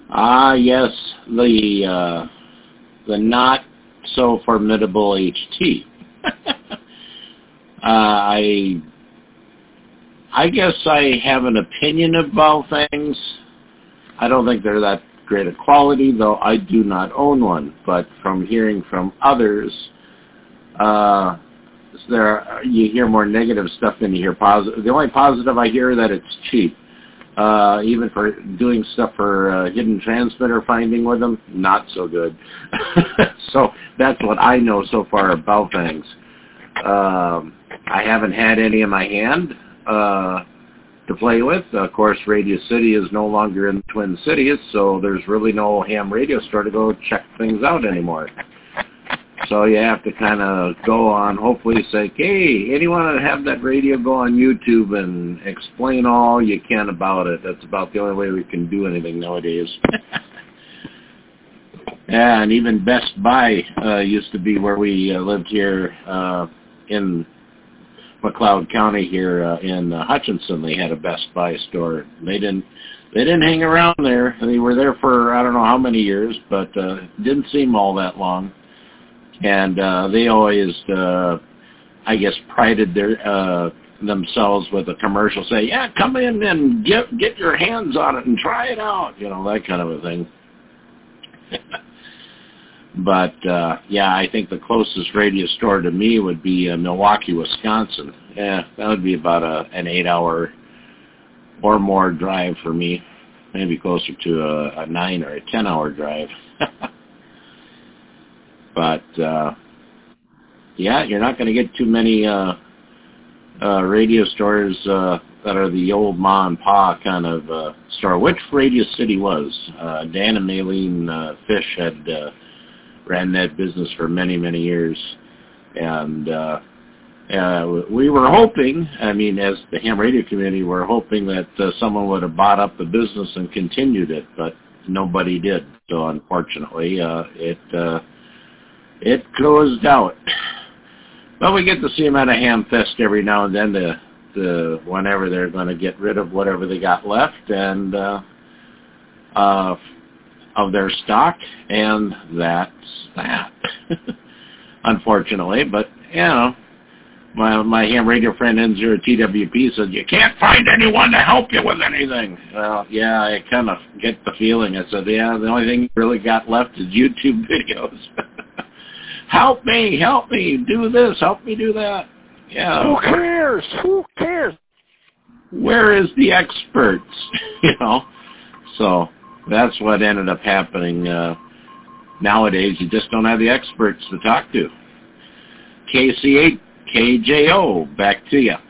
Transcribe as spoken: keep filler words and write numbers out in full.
Ah, yes, the uh, the not so formidable H T. uh, I I guess I have an opinion about things. I don't think they're that great a quality, though I do not own one. But from hearing from others, uh, there you hear more negative stuff than you hear positive. The only positive I hear is that it's cheap. Uh, even for doing stuff for uh, hidden transmitter finding with them, not so good. So that's what I know so far about things. Um, I haven't had any in my hand uh, to play with. Of course, Radio City is no longer in the Twin Cities, so there's really no ham radio store to go check things out anymore. So you have to kind of go on, hopefully say, hey, anyone that have that radio, go on YouTube and explain all you can about it. That's about the only way we can do anything nowadays. Yeah, and even Best Buy uh, used to be where we uh, lived here uh, in McLeod County here uh, in uh, Hutchinson. They had a Best Buy store. They didn't they didn't hang around there. They were there for I don't know how many years, but uh, didn't seem all that long. And uh, they always, uh, I guess, prided their uh, themselves with a commercial, say, yeah, come in and get get your hands on it and try it out, you know, that kind of a thing. But, uh, yeah, I think the closest radio store to me would be uh, Milwaukee, Wisconsin. Yeah, that would be about a, an eight-hour or more drive for me, maybe closer to a, a nine or a ten-hour drive. But, uh, yeah, you're not going to get too many uh, uh, radio stores uh, that are the old ma and pa kind of uh, store, which Radio City was. Uh, Dan and Maylene uh, Fish had uh, ran that business for many, many years. And uh, uh, we were hoping, I mean, as the ham radio community, we're hoping that uh, someone would have bought up the business and continued it, but nobody did. So, unfortunately, uh, it... Uh, It closed out. But we get to see them at a ham fest every now and then to, to whenever they're going to get rid of whatever they got left and uh, uh, of their stock, and that's that. Unfortunately, but, you know, my my ham radio friend N zero T W P said, you can't find anyone to help you with anything. Well, yeah, I kind of get the feeling. I said, yeah, the only thing you really got left is YouTube videos. Help me, help me, do this, help me do that. Yeah. Who cares? Who cares? Where is the experts? You know? So that's what ended up happening. Uh, nowadays, you just don't have the experts to talk to. K C eight K J O, back to you.